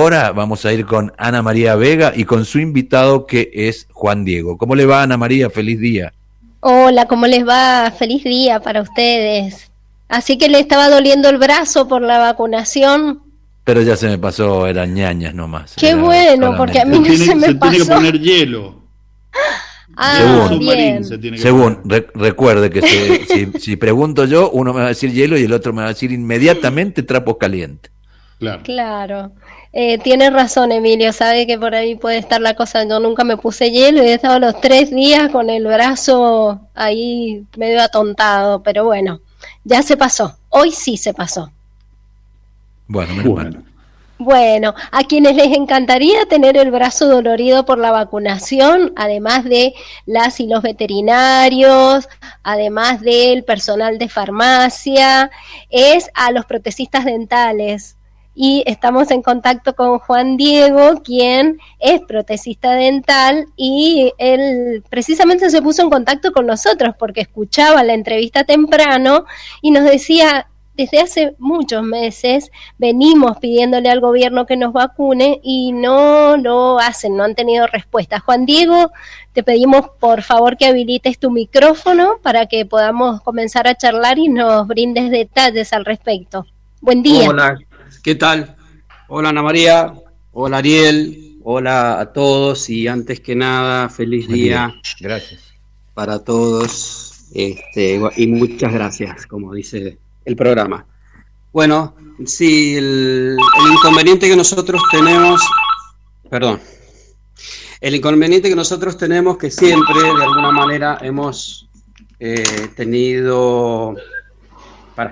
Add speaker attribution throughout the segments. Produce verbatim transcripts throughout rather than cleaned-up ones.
Speaker 1: ahora vamos a ir con Ana María Vega y con su invitado que es Juan Diego. ¿Cómo le va, Ana María? Feliz día.
Speaker 2: Hola, ¿cómo les va? Feliz día para ustedes. Así que le estaba doliendo el brazo por la vacunación.
Speaker 1: Pero ya se me pasó, eran ñañas nomás.
Speaker 2: Qué bueno, solamente. Porque a mí no
Speaker 3: tiene,
Speaker 2: se me
Speaker 3: se
Speaker 2: pasó.
Speaker 3: Se tiene que poner hielo.
Speaker 2: Ah,
Speaker 1: según,
Speaker 2: bien.
Speaker 3: Se tiene que
Speaker 1: según
Speaker 3: poner.
Speaker 1: Re, recuerde que se, si, si pregunto yo, uno me va a decir hielo y el otro me va a decir inmediatamente trapos calientes.
Speaker 3: Claro.
Speaker 2: Claro. Eh, tiene razón, Emilio, sabe que por ahí puede estar la cosa. Yo nunca me puse hielo y he estado los tres días con el brazo ahí medio atontado, pero bueno, ya se pasó. Hoy sí se pasó.
Speaker 1: Bueno, menos
Speaker 3: Bueno.
Speaker 1: mal.
Speaker 2: Bueno, a quienes les encantaría tener el brazo dolorido por la vacunación, además de las y los veterinarios, además del personal de farmacia, es a los protecistas dentales. Y estamos en contacto con Juan Diego, quien es protesista dental, y él precisamente se puso en contacto con nosotros porque escuchaba la entrevista temprano y nos decía: desde hace muchos meses venimos pidiéndole al gobierno que nos vacune y no lo hacen, no han tenido respuesta. Juan Diego, te pedimos por favor que habilites tu micrófono para que podamos comenzar a charlar y nos brindes detalles al respecto. Buen día.
Speaker 4: Hola, ¿qué tal? Hola Ana María, hola Ariel, hola a todos y antes que nada, feliz
Speaker 1: Buen
Speaker 4: día.
Speaker 1: día. Gracias.
Speaker 4: Para todos este, y muchas gracias, como dice el programa. Bueno, sí, el, el inconveniente que nosotros tenemos, perdón, el inconveniente que nosotros tenemos que siempre, de alguna manera, hemos eh, tenido, para,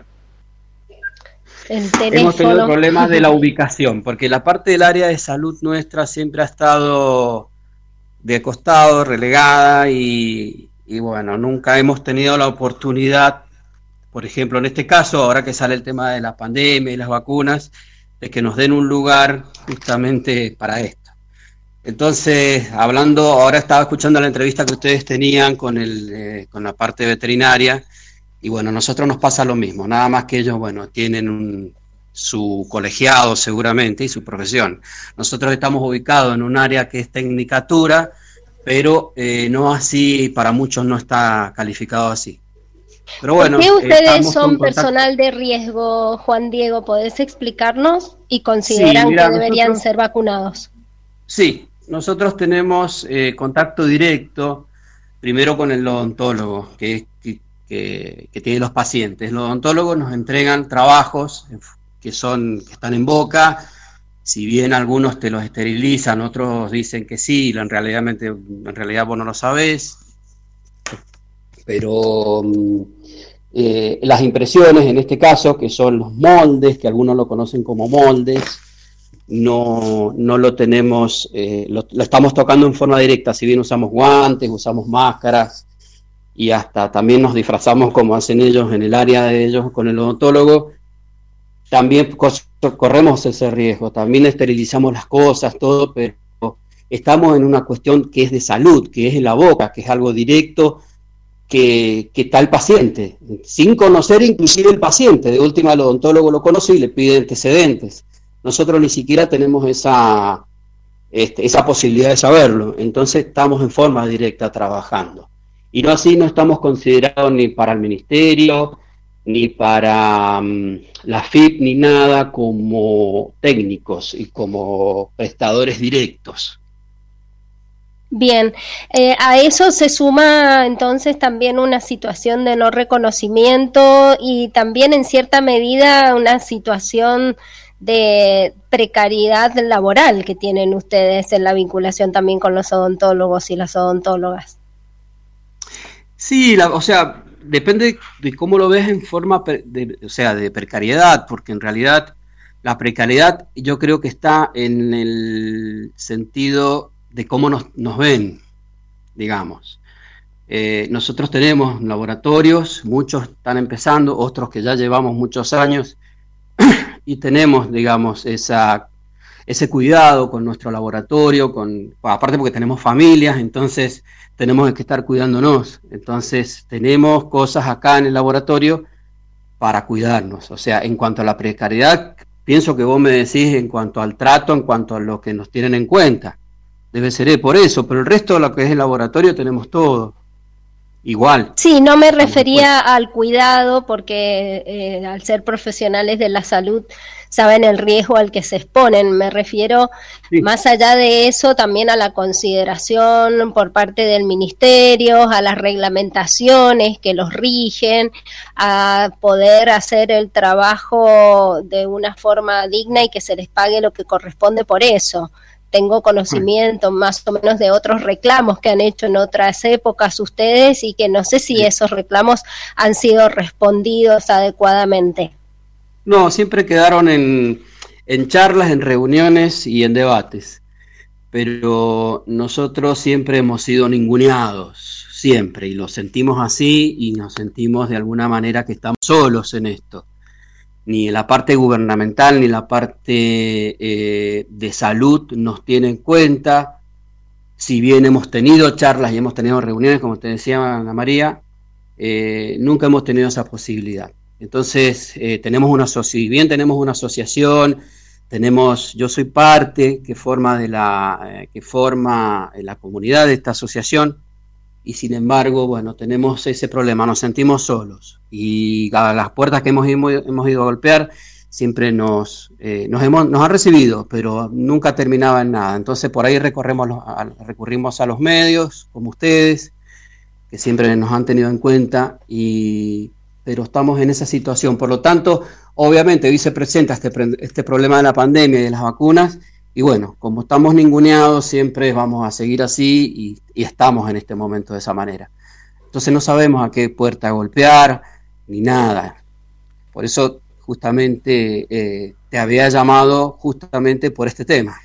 Speaker 2: el
Speaker 4: hemos tenido problemas de la ubicación, porque la parte del área de salud nuestra siempre ha estado de costado, relegada y, y bueno, nunca hemos tenido la oportunidad. Por ejemplo, en este caso, ahora que sale el tema de la pandemia y las vacunas, de que nos den un lugar justamente para esto. Entonces, hablando, ahora estaba escuchando la entrevista que ustedes tenían con, el, eh, con la parte veterinaria, y bueno, a nosotros nos pasa lo mismo, nada más que ellos, bueno, tienen un, su colegiado seguramente y su profesión. Nosotros estamos ubicados en un área que es tecnicatura, pero eh, no así, para muchos no está calificado así. Pero bueno,
Speaker 2: ¿por qué ustedes son
Speaker 4: con
Speaker 2: personal de riesgo, Juan Diego? ¿Podés explicarnos? ¿Y consideran sí, mira, que deberían nosotros, ser vacunados?
Speaker 4: Sí, nosotros tenemos eh, contacto directo, primero con el odontólogo, que, que, que, que tiene los pacientes. Los odontólogos nos entregan trabajos que, son, que están en boca, si bien algunos te los esterilizan, otros dicen que sí, en realidad, en realidad vos no lo sabés. Pero eh, las impresiones, en este caso, que son los moldes, que algunos lo conocen como moldes, no, no lo tenemos, eh, lo, lo estamos tocando en forma directa, si bien usamos guantes, usamos máscaras, y hasta también nos disfrazamos como hacen ellos en el área de ellos con el odontólogo, también corremos ese riesgo, también esterilizamos las cosas, todo, pero estamos en una cuestión que es de salud, que es en la boca, que es algo directo, Que, que está el paciente, sin conocer inclusive el paciente. De última el odontólogo lo conoce y le pide antecedentes. Nosotros ni siquiera tenemos esa, este, esa posibilidad de saberlo, entonces estamos en forma directa trabajando. Y no así no estamos considerados ni para el ministerio, ni para um, la F I P, ni nada como técnicos y como prestadores directos.
Speaker 2: Bien, eh, a eso se suma entonces también una situación de no reconocimiento y también en cierta medida una situación de precariedad laboral que tienen ustedes en la vinculación también con los odontólogos y las odontólogas.
Speaker 4: Sí, la, o sea, depende de cómo lo ves en forma de, o sea, de precariedad, porque en realidad la precariedad yo creo que está en el sentido de cómo nos, nos ven, digamos. Eh, nosotros tenemos laboratorios, muchos están empezando, otros que ya llevamos muchos años, y tenemos, digamos, esa, ese cuidado con nuestro laboratorio, con, aparte porque tenemos familias, entonces tenemos que estar cuidándonos. Entonces tenemos cosas acá en el laboratorio para cuidarnos. O sea, en cuanto a la precariedad, pienso que vos me decís en cuanto al trato, en cuanto a lo que nos tienen en cuenta. Debe ser por eso, pero el resto de lo que es el laboratorio tenemos todo. Igual.
Speaker 2: Sí, no me refería al cuidado porque eh, al ser profesionales de la salud saben el riesgo al que se exponen. Me refiero sí. Más allá de eso también a la consideración por parte del ministerio, a las reglamentaciones que los rigen, a poder hacer el trabajo de una forma digna y que se les pague lo que corresponde por eso. Tengo conocimiento más o menos de otros reclamos que han hecho en otras épocas ustedes y que no sé si esos reclamos han sido respondidos adecuadamente.
Speaker 4: No, siempre quedaron en, en charlas, en reuniones y en debates, pero nosotros siempre hemos sido ninguneados, siempre, y lo sentimos así y nos sentimos de alguna manera que estamos solos en esto. Ni la parte gubernamental ni la parte eh, de salud nos tiene en cuenta. Si bien hemos tenido charlas y hemos tenido reuniones, como te decía Ana María, eh, nunca hemos tenido esa posibilidad. Entonces, eh, tenemos una si bien tenemos una asociación, tenemos, yo soy parte que forma de la eh, que forma la comunidad de esta asociación. Y sin embargo, bueno, tenemos ese problema, nos sentimos solos y a las puertas que hemos, hemos, hemos ido a golpear siempre nos, eh, nos, hemos, nos han recibido, pero nunca terminaba en nada. Entonces por ahí recorremos los, a, recurrimos a los medios, como ustedes, que siempre nos han tenido en cuenta, y, pero estamos en esa situación. Por lo tanto, obviamente hoy se presenta este, este problema de la pandemia y de las vacunas. Y bueno, como estamos ninguneados, siempre vamos a seguir así y, y estamos en este momento de esa manera. Entonces no sabemos a qué puerta golpear ni nada. Por eso justamente eh, te había llamado justamente por este tema.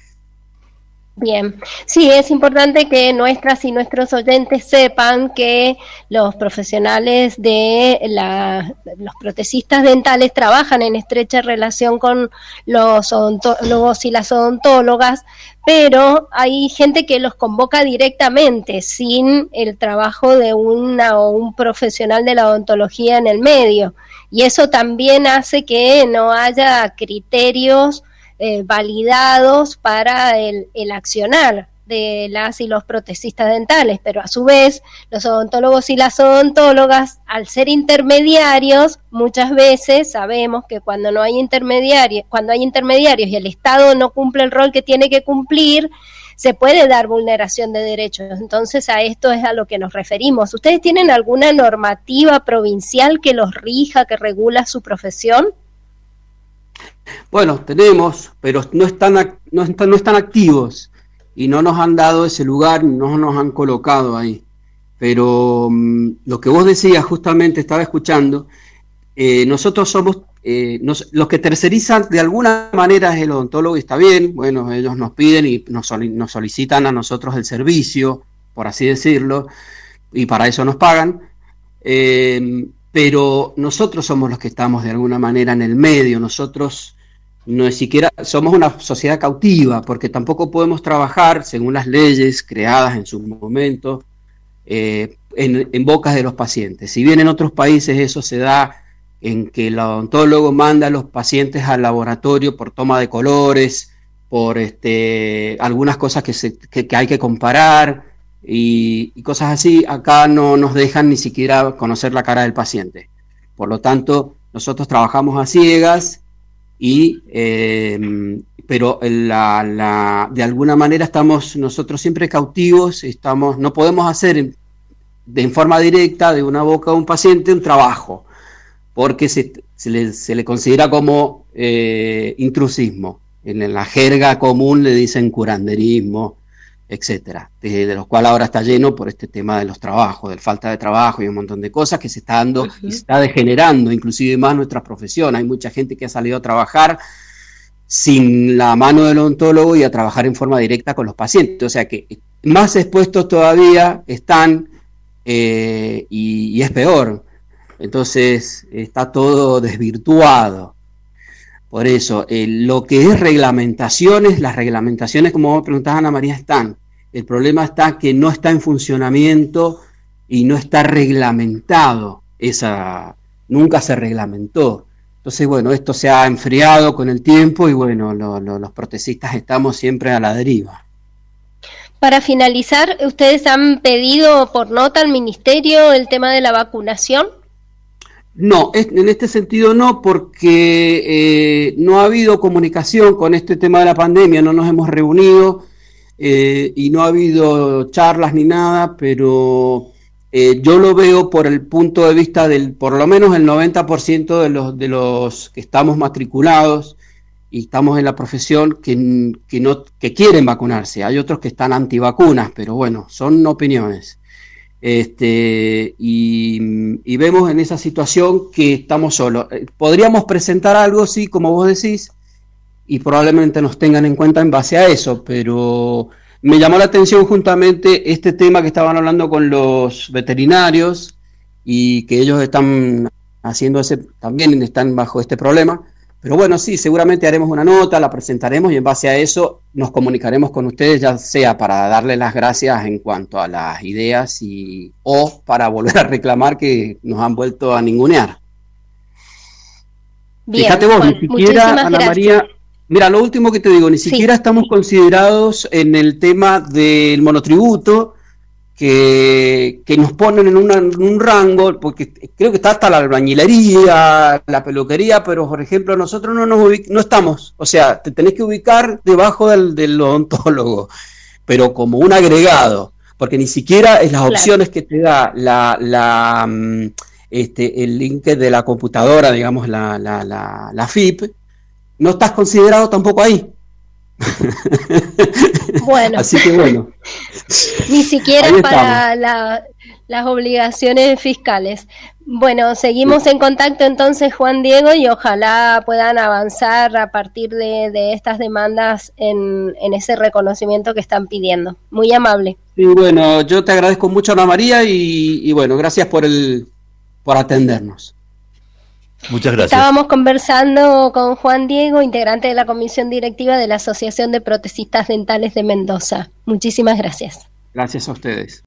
Speaker 2: Bien, sí, es importante que nuestras y nuestros oyentes sepan que los profesionales de la, los protecistas dentales trabajan en estrecha relación con los odontólogos y las odontólogas, pero hay gente que los convoca directamente sin el trabajo de una o un profesional de la odontología en el medio, y eso también hace que no haya criterios Eh, validados para el, el accionar de las y los protecistas dentales, pero a su vez los odontólogos y las odontólogas, al ser intermediarios, muchas veces sabemos que cuando no hay intermediarios, cuando hay intermediarios y el Estado no cumple el rol que tiene que cumplir, se puede dar vulneración de derechos. Entonces a esto es a lo que nos referimos. ¿Ustedes tienen alguna normativa provincial que los rija, que regula su profesión?
Speaker 4: Bueno, tenemos, pero no están, no, están, no están activos y no nos han dado ese lugar, no nos han colocado ahí. Pero um, lo que vos decías, justamente estaba escuchando, eh, nosotros somos, eh, nos, los que tercerizan de alguna manera es el odontólogo y está bien, bueno, ellos nos piden y nos, soli- nos solicitan a nosotros el servicio, por así decirlo, y para eso nos pagan. Eh, pero nosotros somos los que estamos de alguna manera en el medio, nosotros no es siquiera somos una sociedad cautiva, porque tampoco podemos trabajar según las leyes creadas en su momento eh, en, en bocas de los pacientes. Si bien en otros países eso se da en que el odontólogo manda a los pacientes al laboratorio por toma de colores, por este, algunas cosas que, se, que, que hay que comparar y, y cosas así, acá no nos dejan ni siquiera conocer la cara del paciente. Por lo tanto, nosotros trabajamos a ciegas. Y, eh, pero la, la, de alguna manera estamos nosotros siempre cautivos, estamos, no podemos hacer de en forma directa de una boca a un paciente un trabajo, porque se, se, le, se le considera como eh, intrusismo. En la jerga común le dicen curanderismo, etcétera, de, de los cuales ahora está lleno por este tema de los trabajos, de falta de trabajo y un montón de cosas que se está dando, uh-huh. y se está degenerando inclusive más nuestra profesión. Hay mucha gente que ha salido a trabajar sin la mano del odontólogo y a trabajar en forma directa con los pacientes, o sea que más expuestos todavía están eh, y, y es peor, entonces está todo desvirtuado. Por eso, eh, lo que es reglamentaciones, las reglamentaciones, como vos preguntás, Ana María, están. El problema está que no está en funcionamiento y no está reglamentado. Esa, nunca se reglamentó. Entonces, bueno, esto se ha enfriado con el tiempo y bueno, lo, lo, los protesistas estamos siempre a la deriva.
Speaker 2: Para finalizar, ¿ustedes han pedido por nota al Ministerio el tema de la vacunación?
Speaker 4: No, en este sentido no, porque eh, no ha habido comunicación con este tema de la pandemia, no nos hemos reunido eh, y no ha habido charlas ni nada, pero eh, yo lo veo por el punto de vista del, por lo menos el noventa por ciento de los, de los que estamos matriculados y estamos en la profesión que, que, no, que quieren vacunarse. Hay otros que están antivacunas, pero bueno, son opiniones. Este, y, y vemos en esa situación que estamos solos. Podríamos presentar algo, sí, como vos decís, y probablemente nos tengan en cuenta en base a eso, pero me llamó la atención justamente este tema que estaban hablando con los veterinarios y que ellos están haciendo ese, también están bajo este problema. Pero bueno, sí, seguramente haremos una nota, la presentaremos y en base a eso nos comunicaremos con ustedes, ya sea para darles las gracias en cuanto a las ideas y o para volver a reclamar que nos han vuelto a ningunear.
Speaker 2: Bien,
Speaker 4: fíjate vos,
Speaker 2: Juan,
Speaker 4: ni siquiera, Ana
Speaker 2: gracias.
Speaker 4: María, mira, lo último que te digo, ni
Speaker 2: sí.
Speaker 4: siquiera estamos considerados en el tema del monotributo, Que, que nos ponen en, una, en un rango, porque creo que está hasta la albañilería, la peluquería, pero por ejemplo nosotros no nos ubic- no estamos, o sea, te tenés que ubicar debajo del, del odontólogo, pero como un agregado, porque ni siquiera es las
Speaker 2: Claro.
Speaker 4: opciones que te da la, la este, el link de la computadora, digamos la, la, la, la F I P, no estás considerado tampoco ahí.
Speaker 2: Bueno,
Speaker 4: así que bueno,
Speaker 2: ni siquiera para la, las obligaciones fiscales. Bueno, seguimos sí. en contacto entonces, Juan Diego, y ojalá puedan avanzar a partir de, de estas demandas en, en ese reconocimiento que están pidiendo. Muy amable.
Speaker 4: Sí, bueno, yo te agradezco mucho, Ana María, y, y bueno, gracias por el por atendernos.
Speaker 1: Muchas gracias.
Speaker 2: Estábamos conversando con Juan Diego, integrante de la comisión directiva de la Asociación de Protesistas Dentales de Mendoza. Muchísimas gracias.
Speaker 4: Gracias a ustedes.